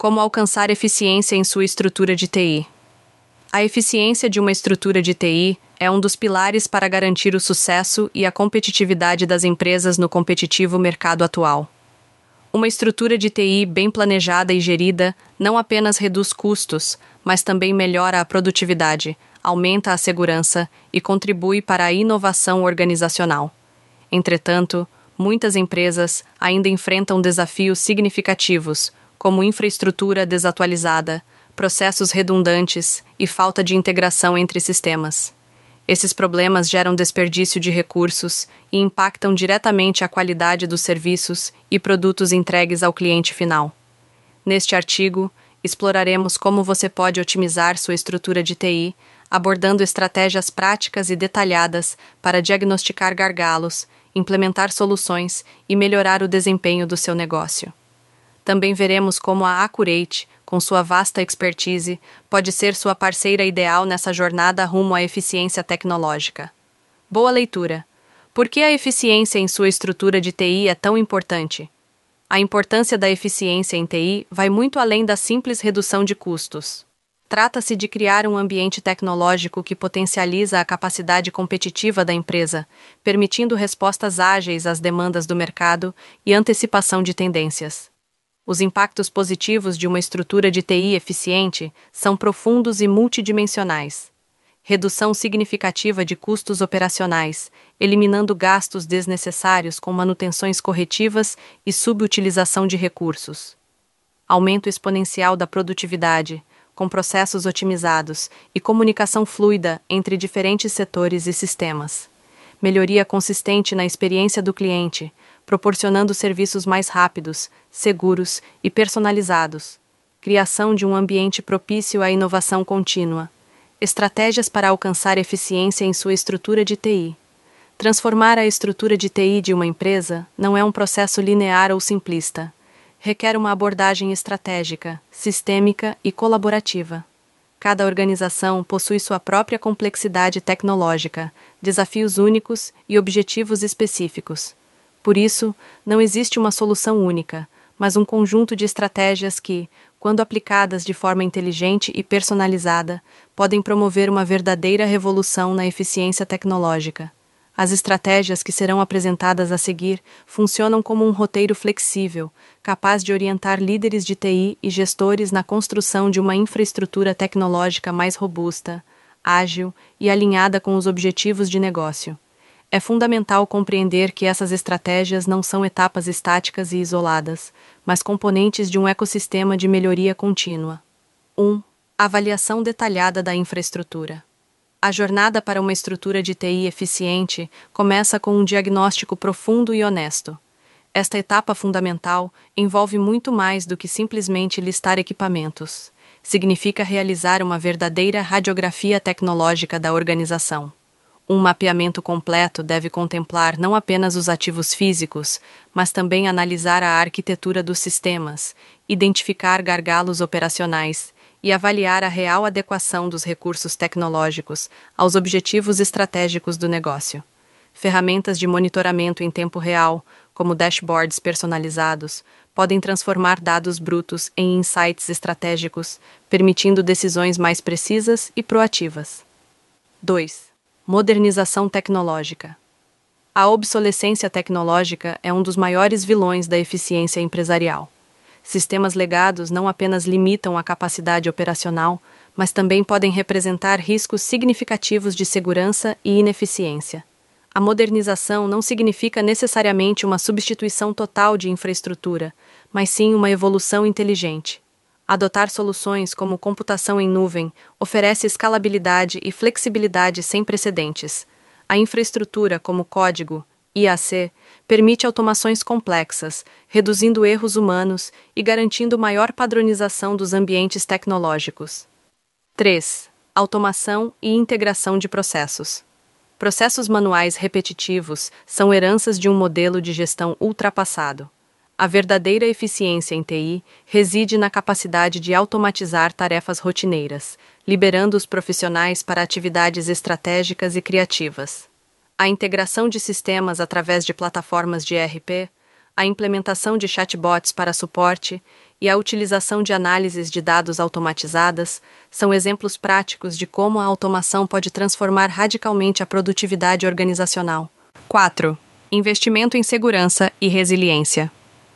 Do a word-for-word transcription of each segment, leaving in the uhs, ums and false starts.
Como alcançar eficiência em sua estrutura de T I? A eficiência de uma estrutura de T I é um dos pilares para garantir o sucesso e a competitividade das empresas no competitivo mercado atual. Uma estrutura de T I bem planejada e gerida não apenas reduz custos, mas também melhora a produtividade, aumenta a segurança e contribui para a inovação organizacional. Entretanto, muitas empresas ainda enfrentam desafios significativos, como infraestrutura desatualizada, processos redundantes e falta de integração entre sistemas. Esses problemas geram desperdício de recursos e impactam diretamente a qualidade dos serviços e produtos entregues ao cliente final. Neste artigo, exploraremos como você pode otimizar sua estrutura de T I, abordando estratégias práticas e detalhadas para diagnosticar gargalos, implementar soluções e melhorar o desempenho do seu negócio. Também veremos como a Accurate, com sua vasta expertise, pode ser sua parceira ideal nessa jornada rumo à eficiência tecnológica. Boa leitura! Por que a eficiência em sua estrutura de T I é tão importante? A importância da eficiência em T I vai muito além da simples redução de custos. Trata-se de criar um ambiente tecnológico que potencializa a capacidade competitiva da empresa, permitindo respostas ágeis às demandas do mercado e antecipação de tendências. Os impactos positivos de uma estrutura de T I eficiente são profundos e multidimensionais. Redução significativa de custos operacionais, eliminando gastos desnecessários com manutenções corretivas e subutilização de recursos. Aumento exponencial da produtividade, com processos otimizados e comunicação fluida entre diferentes setores e sistemas. Melhoria consistente na experiência do cliente, proporcionando serviços mais rápidos, seguros e personalizados. Criação de um ambiente propício à inovação contínua. Estratégias para alcançar eficiência em sua estrutura de T I. Transformar a estrutura de T I de uma empresa não é um processo linear ou simplista. Requer uma abordagem estratégica, sistêmica e colaborativa. Cada organização possui sua própria complexidade tecnológica, desafios únicos e objetivos específicos. Por isso, não existe uma solução única, mas um conjunto de estratégias que, quando aplicadas de forma inteligente e personalizada, podem promover uma verdadeira revolução na eficiência tecnológica. As estratégias que serão apresentadas a seguir funcionam como um roteiro flexível, capaz de orientar líderes de T I e gestores na construção de uma infraestrutura tecnológica mais robusta, ágil e alinhada com os objetivos de negócio. É fundamental compreender que essas estratégias não são etapas estáticas e isoladas, mas componentes de um ecossistema de melhoria contínua. um. Avaliação detalhada da infraestrutura. A jornada para uma estrutura de T I eficiente começa com um diagnóstico profundo e honesto. Esta etapa fundamental envolve muito mais do que simplesmente listar equipamentos. Significa realizar uma verdadeira radiografia tecnológica da organização. Um mapeamento completo deve contemplar não apenas os ativos físicos, mas também analisar a arquitetura dos sistemas, identificar gargalos operacionais e avaliar a real adequação dos recursos tecnológicos aos objetivos estratégicos do negócio. Ferramentas de monitoramento em tempo real, como dashboards personalizados, podem transformar dados brutos em insights estratégicos, permitindo decisões mais precisas e proativas. dois. Modernização tecnológica. A obsolescência tecnológica é um dos maiores vilões da eficiência empresarial. Sistemas legados não apenas limitam a capacidade operacional, mas também podem representar riscos significativos de segurança e ineficiência. A modernização não significa necessariamente uma substituição total de infraestrutura, mas sim uma evolução inteligente. Adotar soluções como computação em nuvem oferece escalabilidade e flexibilidade sem precedentes. A infraestrutura, como código, I A C, permite automações complexas, reduzindo erros humanos e garantindo maior padronização dos ambientes tecnológicos. três. Automação e integração de processos. Processos manuais repetitivos são heranças de um modelo de gestão ultrapassado. A verdadeira eficiência em T I reside na capacidade de automatizar tarefas rotineiras, liberando os profissionais para atividades estratégicas e criativas. A integração de sistemas através de plataformas de E R P, a implementação de chatbots para suporte e a utilização de análises de dados automatizadas são exemplos práticos de como a automação pode transformar radicalmente a produtividade organizacional. quatro. Investimento em segurança e resiliência.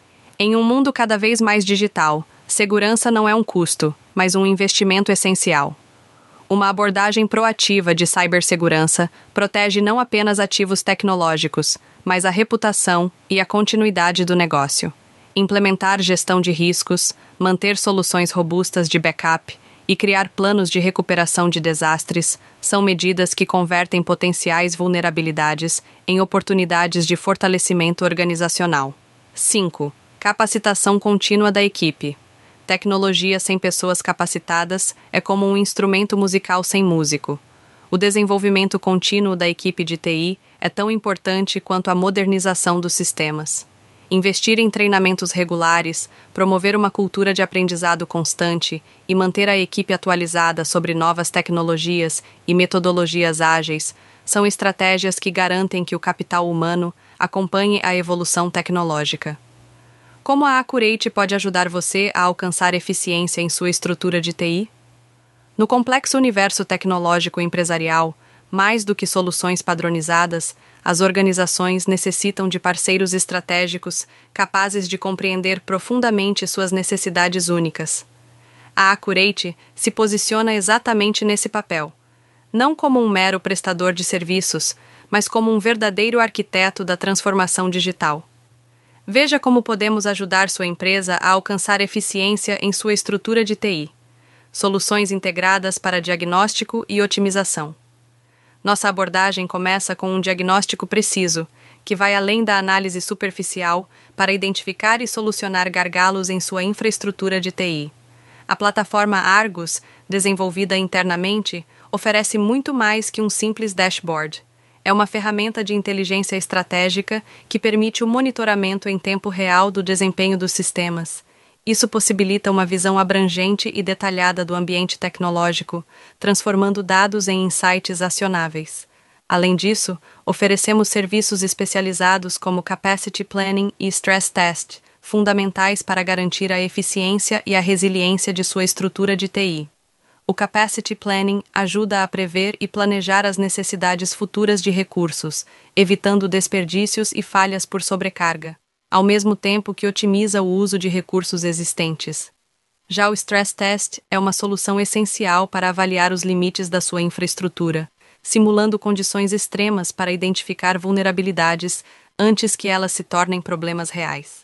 Em um mundo cada vez mais digital, segurança não é um custo, mas um investimento essencial. Uma abordagem proativa de cibersegurança protege não apenas ativos tecnológicos, mas a reputação e a continuidade do negócio. Implementar gestão de riscos, manter soluções robustas de backup e criar planos de recuperação de desastres são medidas que convertem potenciais vulnerabilidades em oportunidades de fortalecimento organizacional. cinco. Capacitação contínua da equipe. Tecnologia sem pessoas capacitadas é como um instrumento musical sem músico. O desenvolvimento contínuo da equipe de T I é tão importante quanto a modernização dos sistemas. Investir em treinamentos regulares, promover uma cultura de aprendizado constante e manter a equipe atualizada sobre novas tecnologias e metodologias ágeis são estratégias que garantem que o capital humano acompanhe a evolução tecnológica. Como a Accurate pode ajudar você a alcançar eficiência em sua estrutura de T I? No complexo universo tecnológico empresarial, mais do que soluções padronizadas, as organizações necessitam de parceiros estratégicos capazes de compreender profundamente suas necessidades únicas. A Accurate se posiciona exatamente nesse papel, não como um mero prestador de serviços, mas como um verdadeiro arquiteto da transformação digital. Veja como podemos ajudar sua empresa a alcançar eficiência em sua estrutura de T I. Soluções integradas para diagnóstico e otimização. Nossa abordagem começa com um diagnóstico preciso, que vai além da análise superficial para identificar e solucionar gargalos em sua infraestrutura de T I. A plataforma Argus, desenvolvida internamente, oferece muito mais que um simples dashboard. É uma ferramenta de inteligência estratégica que permite o monitoramento em tempo real do desempenho dos sistemas. Isso possibilita uma visão abrangente e detalhada do ambiente tecnológico, transformando dados em insights acionáveis. Além disso, oferecemos serviços especializados como Capacity Planning e Stress Test, fundamentais para garantir a eficiência e a resiliência de sua estrutura de T I. O Capacity Planning ajuda a prever e planejar as necessidades futuras de recursos, evitando desperdícios e falhas por sobrecarga, ao mesmo tempo que otimiza o uso de recursos existentes. Já o Stress Test é uma solução essencial para avaliar os limites da sua infraestrutura, simulando condições extremas para identificar vulnerabilidades antes que elas se tornem problemas reais.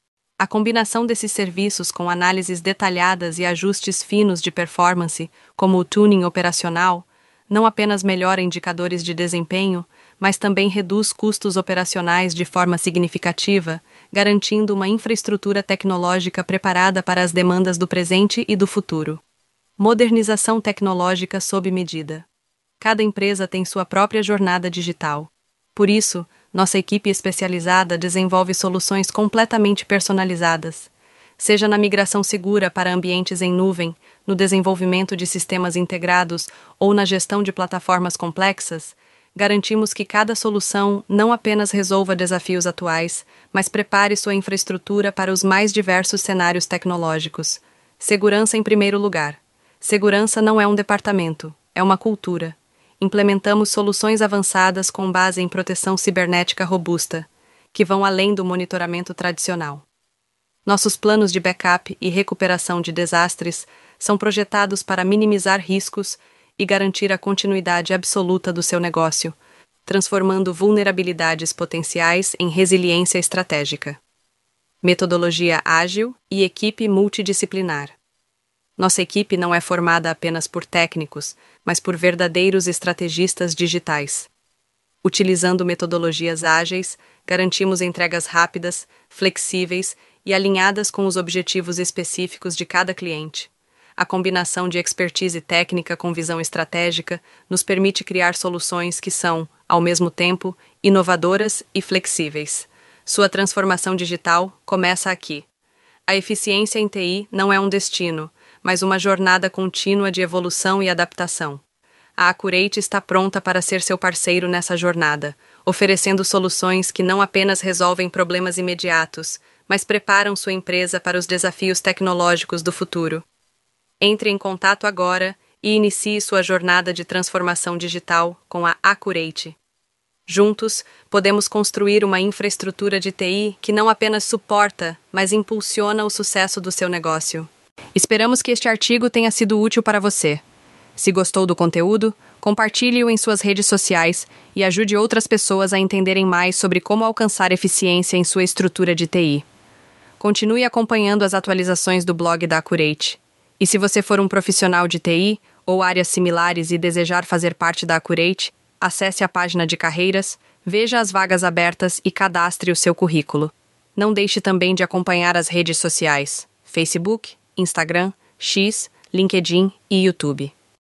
A combinação desses serviços com análises detalhadas e ajustes finos de performance, como o tuning operacional, não apenas melhora indicadores de desempenho, mas também reduz custos operacionais de forma significativa, garantindo uma infraestrutura tecnológica preparada para as demandas do presente e do futuro. Modernização tecnológica sob medida. Cada empresa tem sua própria jornada digital. Por isso, nossa equipe especializada desenvolve soluções completamente personalizadas, seja na migração segura para ambientes em nuvem, no desenvolvimento de sistemas integrados ou na gestão de plataformas complexas. Garantimos que cada solução não apenas resolva desafios atuais, mas prepare sua infraestrutura para os mais diversos cenários tecnológicos. Segurança em primeiro lugar. Segurança não é um departamento, é uma cultura. Implementamos soluções avançadas com base em proteção cibernética robusta, que vão além do monitoramento tradicional. Nossos planos de backup e recuperação de desastres são projetados para minimizar riscos e garantir a continuidade absoluta do seu negócio, transformando vulnerabilidades potenciais em resiliência estratégica. Metodologia ágil e equipe multidisciplinar. Nossa equipe não é formada apenas por técnicos, mas por verdadeiros estrategistas digitais. Utilizando metodologias ágeis, garantimos entregas rápidas, flexíveis e alinhadas com os objetivos específicos de cada cliente. A combinação de expertise técnica com visão estratégica nos permite criar soluções que são, ao mesmo tempo, inovadoras e flexíveis. Sua transformação digital começa aqui. A eficiência em T I não é um destino, mas uma jornada contínua de evolução e adaptação. A Accurate está pronta para ser seu parceiro nessa jornada, oferecendo soluções que não apenas resolvem problemas imediatos, mas preparam sua empresa para os desafios tecnológicos do futuro. Entre em contato agora e inicie sua jornada de transformação digital com a Accurate. Juntos, podemos construir uma infraestrutura de T I que não apenas suporta, mas impulsiona o sucesso do seu negócio. Esperamos que este artigo tenha sido útil para você. Se gostou do conteúdo, compartilhe-o em suas redes sociais e ajude outras pessoas a entenderem mais sobre como alcançar eficiência em sua estrutura de T I. Continue acompanhando as atualizações do blog da Accurate. E se você for um profissional de T I ou áreas similares e desejar fazer parte da Accurate, acesse a página de carreiras, veja as vagas abertas e cadastre o seu currículo. Não deixe também de acompanhar as redes sociais: Facebook, Instagram, X, LinkedIn e YouTube.